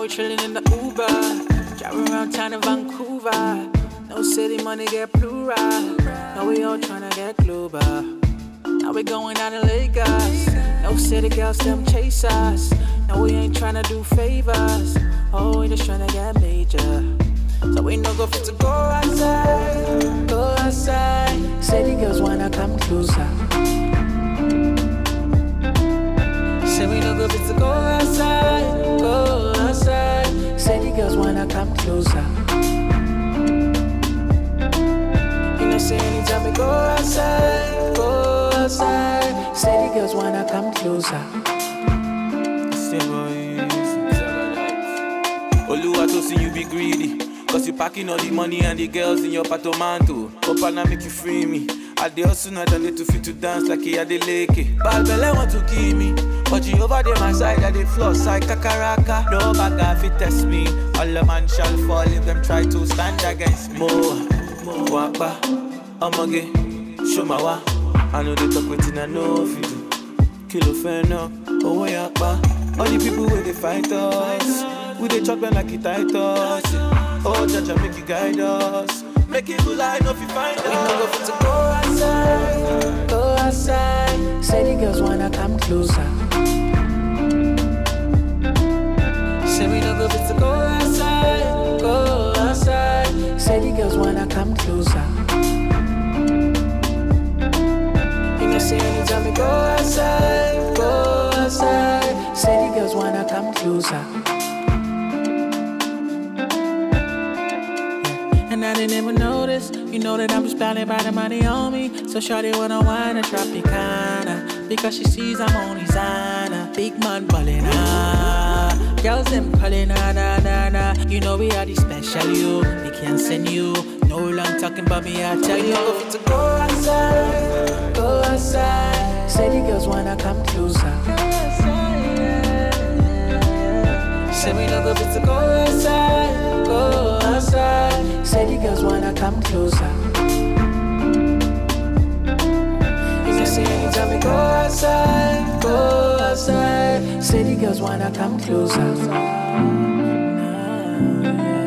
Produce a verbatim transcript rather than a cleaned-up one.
we chillin' in the Uber, driving around town in Vancouver. No city money get plural. Now we all tryna get global. Now we going out in Lagos. No city girls them chase us. Now we ain't tryna do favors. Oh, we just tryna get major. So we no go fit to go outside, go outside. City girls wanna come closer. Say we no go fit to go outside, go outside. City girls wanna come closer. You know say anytime we go outside, go outside. City girls wanna come closer. Oluwa to see you be greedy, cause you packing all the money and the girls in your patomanto. Hope I make you free me. I dey hustle night and day to fit to dance like he had the lake. Bad belle want to kill me, but you over there my side I dey floss like kakaraka. No bag fit test me, all a man shall fall if them try to stand against me. Mo, mo, wapa, amage, shomawa. I know they talk with I know if you do. Kilo feno, oh yakba. All the people where they fight us, we they chop them like it tight us. Oh, Jaja, make you guide us. Make it good line if you find us. We no go fit to go outside, go outside. Say the girls wanna come closer. Say we no go fit to go outside, go outside. Say the girls wanna come closer. You know say anytime we go outside, go outside. Say the girls wanna come closer. And I didn't even notice. You know that I'm spouting by the money on me. So shawty wanna wine and Tropicana, because she sees I'm on designer. Big man ballin' ah. Girls them callin' ah na na na. You know we are the special you. They can't send you. No long talking about me, I tell you. Go fit to go outside, go outside. Say the girls wanna come closer. Say we no go fit to go outside, go outside. Say the girls wanna come closer. You can see anytime we go outside, go outside. Say the girls wanna come closer.